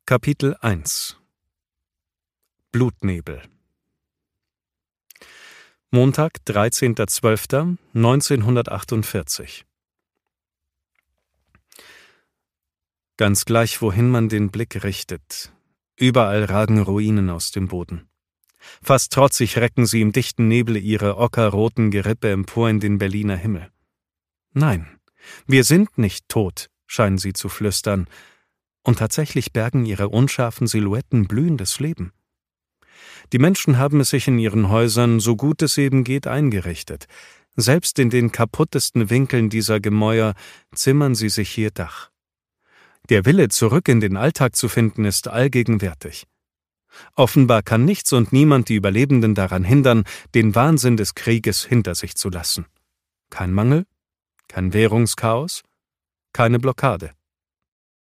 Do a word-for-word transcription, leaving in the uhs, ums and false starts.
Kapitel eins Blutnebel Montag, dreizehnter zwölfter neunzehnhundertachtundvierzig. Ganz gleich, wohin man den Blick richtet, überall ragen Ruinen aus dem Boden. Fast trotzig recken sie im dichten Nebel ihre ockerroten Gerippe empor in den Berliner Himmel. Nein, wir sind nicht tot, scheinen sie zu flüstern, und tatsächlich bergen ihre unscharfen Silhouetten blühendes Leben. Die Menschen haben es sich in ihren Häusern, so gut es eben geht, eingerichtet. Selbst in den kaputtesten Winkeln dieser Gemäuer zimmern sie sich hier Dach. Der Wille, zurück in den Alltag zu finden, ist allgegenwärtig. Offenbar kann nichts und niemand die Überlebenden daran hindern, den Wahnsinn des Krieges hinter sich zu lassen. Kein Mangel, kein Währungschaos, keine Blockade.